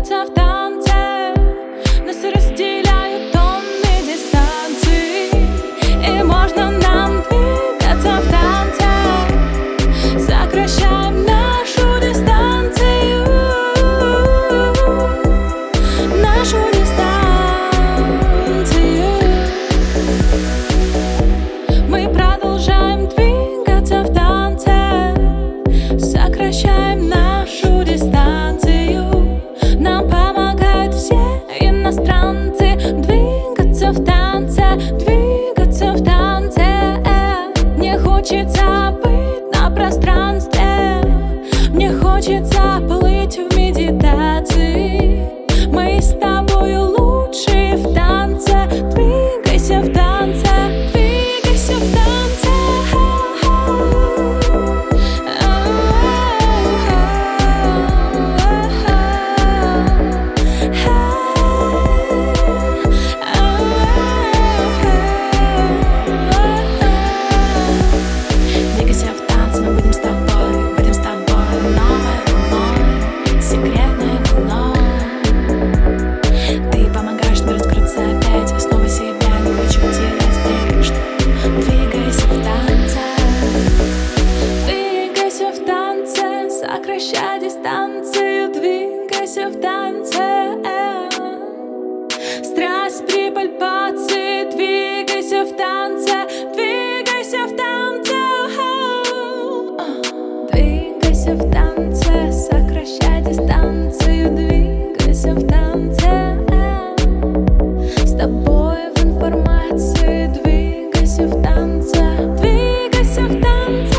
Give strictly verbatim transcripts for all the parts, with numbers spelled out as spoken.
двигаться в танце. Нас разделяют тонны дистанций, и можно нам двигаться в танце. Сокращаем нашу дистанцию, нашу дистанцию. Мы продолжаем двигаться в танце, сокращаем нашу дистанцию. Нам помогают все иностранцы двигаться в танце, двигаться в танце. Мне хочется быть на пространстве, мне хочется плыть в медитации. Мы с тобою лучшие в танце. Двигайся в танце, двигайся в танце. Двигайся в танце, мы будем с тобой, будем с тобой новой волной, секретной волной. Ты помогаешь мне раскрыться опять, и снова себя не хочу терять. Эй, что? Двигайся в танце, двигайся в танце, сокращай дистанцию. Двигайся в танце, страсть при пальпации. Двигайся в танце, двигайся в танце. Двигайся в танце, сокращай дистанцию. Двигайся в танце, с тобой в информации. Двигайся в танце, двигайся в танце.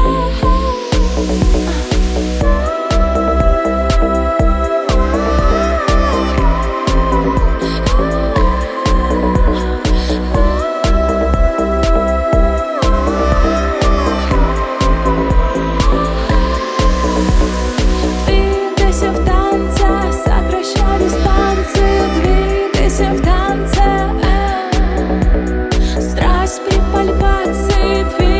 Двигайся в танце, сокращай дистанцию. Двигайся в танце, страсть при пальпации.